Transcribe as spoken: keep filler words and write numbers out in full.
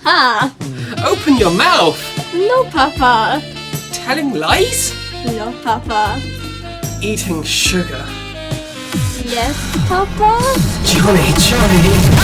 Papa. Open your mouth. No, Papa. Telling lies? No, Papa. Eating sugar. Yes, Papa. Johnny, Johnny.